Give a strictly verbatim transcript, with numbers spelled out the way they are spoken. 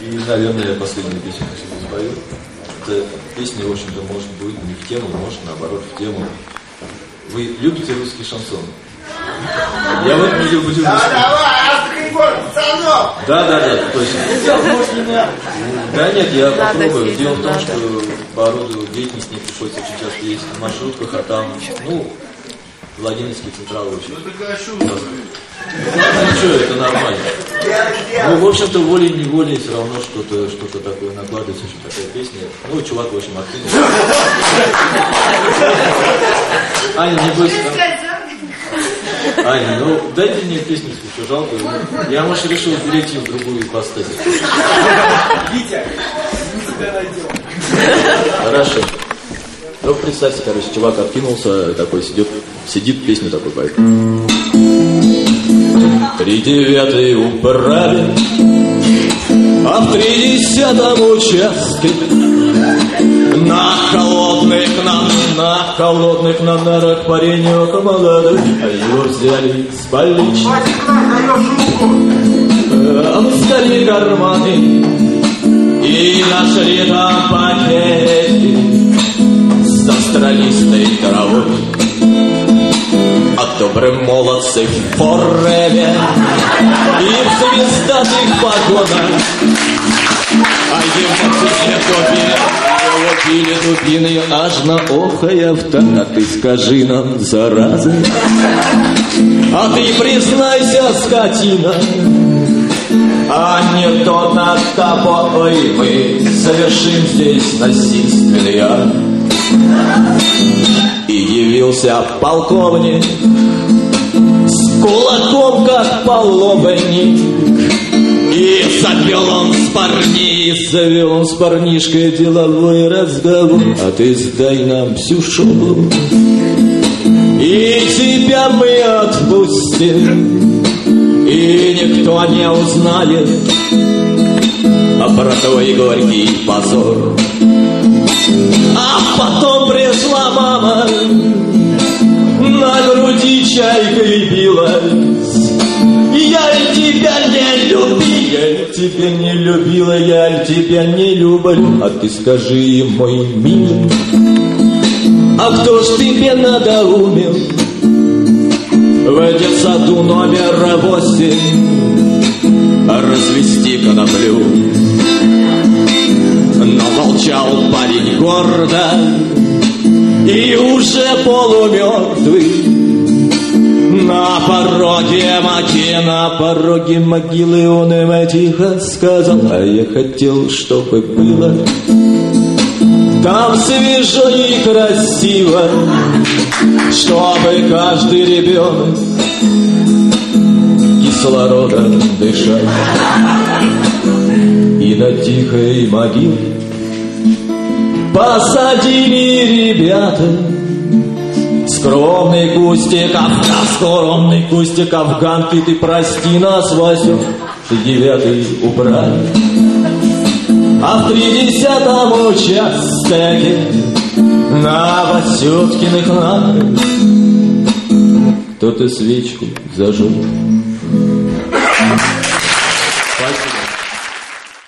И, наверное, я последнюю песню сегодня спою. Эта песня, в общем-то, может быть не в тему, может, наоборот, в тему. Вы любите русский шансон? Я вот не люблю русский. Да, давай, пацанов! Да, да, да, точно. Да нет, я попробую. Дело в том, что по роду деятельности мне приходится очень часто ездить на маршрутках, а там, ну, Владимирский Централ очень. Ну что, это нормально. Ну, в общем-то, волей-неволей все равно что-то что такое накладывается, очень такая песня. Ну, чувак, в общем, откинул. Аня, не бойся. Аня, ну, дайте мне песню, слушай, жалко. Я, может, решил перейти в другую ипостась. Витя, мы тебя найдем. Хорошо. Ну, представьте, короче, чувак откинулся, такой сидит, сидит, песню такой поет. При девятой управе, а в тридесятом участке на холодных, на, на холодных на нарах паренек молодой, а его взяли с больничной. Обыскали карманы и нашли там пакетики с австралийской травой. А добрые молодцы в форме и в звездатых погонах, а ему пили дубины, аж на охая в так. А ты скажи нам, зараза, а ты признайся, скотина, а не то над тобой мы совершим здесь насильственный акт. И явился полковник с кулаком, как полобник, и завел он с парни, завел он с парнишкой деловой разговор. А ты сдай нам всю шоблу, и тебя мы отпустим, и никто не узнает а про твой горький позор. А потом пришла мама, на груди чайкой билась. Я тебя не любила, я тебя не любила, я тебя не люблю. А ты скажи, мой милый, а кто ж тебе надоумил в детсаду номер восемь развести коноплю? Но молчал парень гордо и уже полумертвый. На пороге могилы, на пороге могилы он им тихо сказал: а я хотел, чтобы было там свежо и красиво, чтобы каждый ребенок кислородом дышал. И на тихой могиле посадили ребята скромный кустик Афган, скромный кустик Афган. Ты, ты прости нас, Васю, ты девятый убрали. А в тридесятом участке на Васюткиных нарах кто-то свечку зажег.